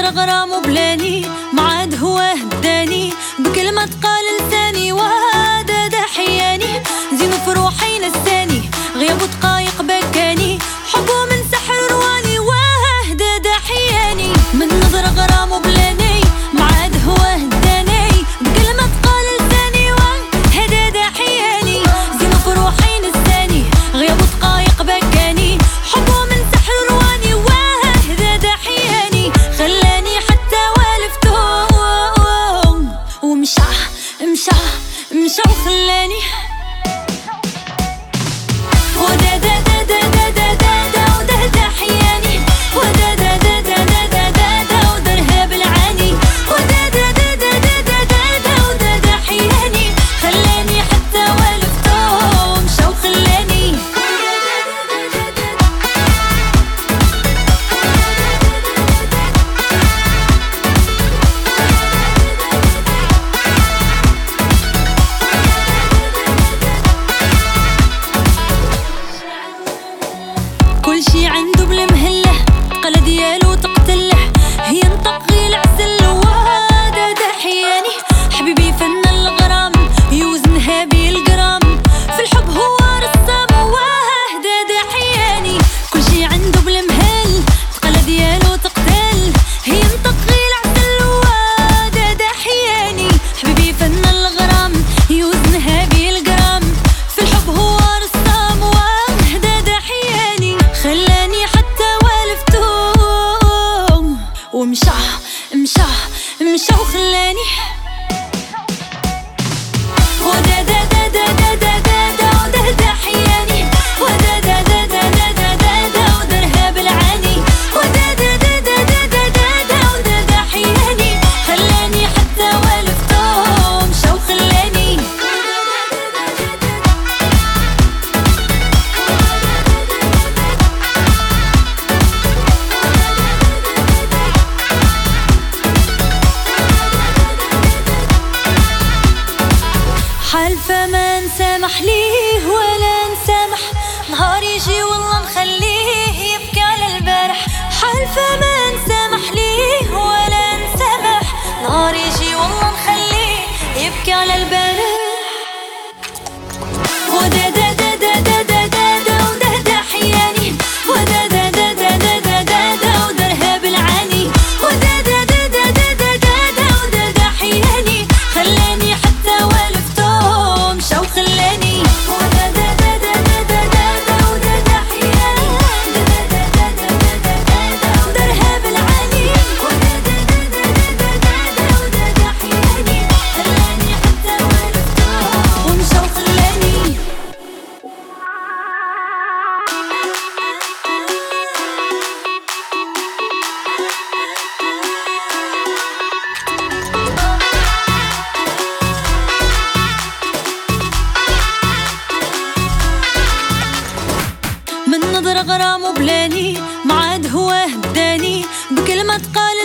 نظرة غرام وبلاني ما عاد هو هداني بكلمة قال لساني وهذا دحياني زين فروحي نساني غيابه دقايق بكاني حبه من سحر رواني وهذا دحياني من نظرة غرام وبلاني ما عاد هو هداني بكلمة قال لساني وهذا دحياني زين فروحي نساني غيابه دقايق بكاني حبه من سحر رواني وهذا دحياني خلاني حتى والفته ومشى وخلاني ودا دا دا دا دا دا دا دا وده دحياني ودا دا دا دا دا دا دا ودرها بالعاني ودا دا دا دا دا دا دا وده دحياني خلاني حتى والفته ومشى وخلاني كل شي عنده بالمهله قلا ديالو تقتله هي نطق غير العسل وهذا دحياني حبيبي فن الغرام يوزنها بالجرام في الحب هو رسام وهذا دحياني كل شي عنده بالمهل قلا ديالو تقتل هي نطق غير العسل وهذا دحياني حبيبي فن الغرام يوزنها بالجرام في الحب هو رسام وهذا دحياني خلاني حتى والفته ومشى وخلاني ودا دا دا دا دا دا دا دا وده دحياني ودا دا دا دا دا دا دا دا ودرها بالعاني ودا دا دا دا دا دا دا دا وده دحياني خلاني حتى والفته ومشى وخلاني حالفة ما نسامح ليه ولا نسامح نهار يجي والله نخليه يبكي على البارح حالفة ما نسامح ليه ولا نسامح نهار يجي والله نخليه يبكي على البارح ودا دا دا دا دا دا دا دا وده دحياني ودا دا دا دا دا دا دا دا ودرها بالعاني ودا دا دا دا دا دا دا دا وده دحياني خلاني حتى والفته ومشى وخلاني ودا دا دا دا دا دا دا دا وده دحياني دا دا دا دا دا دا دا ودرها بالعاني ودا دا دا دا دا دا دا وده دحياني خلاني حتى والفته ومشى وخلاني من نظرة غرام وبلاني ما عاد هو هداني بكلمة قال